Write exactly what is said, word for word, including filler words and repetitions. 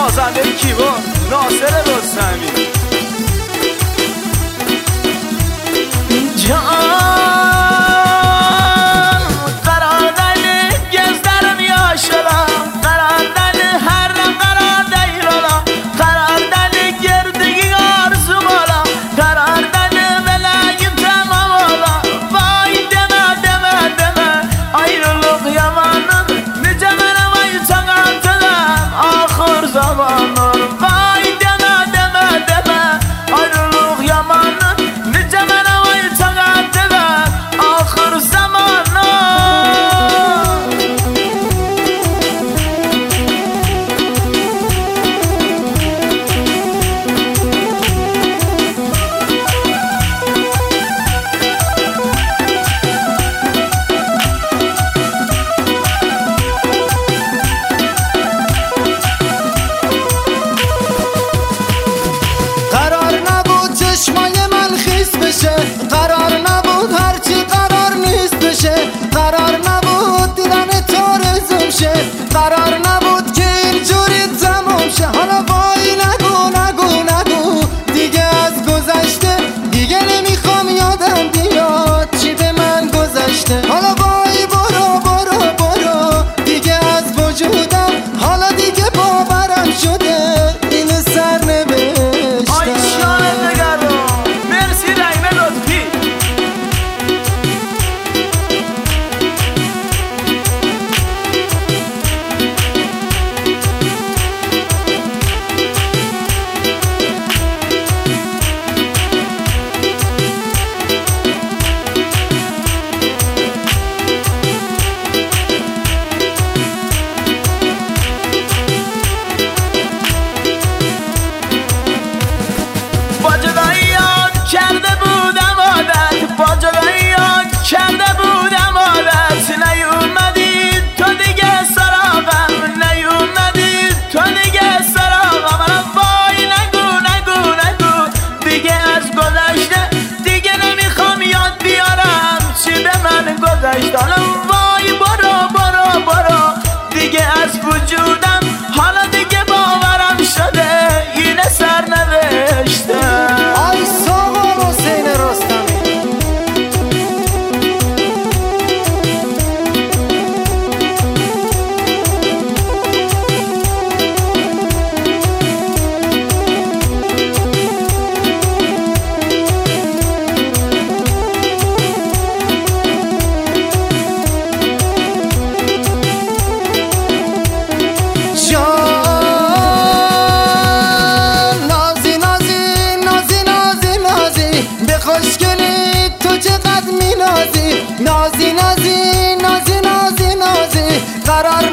نوازنده کیبورد ناصر رستمی. جان قرار دل گزدرم یا شلا، قرار دل هرم قرار دیرالا، قرار دل گردگی آرزو بالا، قرار دل بلگیم تمام بالا. وای دمه دمه دمه ayrılık yamanın nice mənə vay çağantıdan axır zamanlar. Vay deme deme deme ayrılık yamanın nice mənə vay çağantıdan axır zamanlar. قرار نبود چشمای من خیس بشه، قرار نبود هرچی قرار نیست بشه، قرار نبود دیدن تو رزوم شه، قرار نبود که اینجوری تموم شه. حالا وای نگو نگو نگو دیگه از گذشته، دیگه نمیخوام یادم بیاد چی به من گذشته. حالا وای برو برو برو دیگه از وجودم، حالا دیگه باورم شده اینو سر نوشتم. Ay şahane نگران مرسی رحیم لطفی. با جداییات کرده بودم عادت، با جداییات کرده بودم عادت. نیومدی تو دیگه سراغم، نیومدی تو دیگه سراغم. منم وای نگو نگو نگو دیگه از گذشته، دیگه نمیخوام یاد بیارم چی به من گذشت. حالا وای برو برو برو دیگه از وجودم، حالا دیگه باورم شده اینه سرنوشته. آی سامان حسین رستمی. جان نازی نازی نازی نازی نازی به خوشگلی تو چقدر می نازی. نازی نازی نازی نازی نازی قرار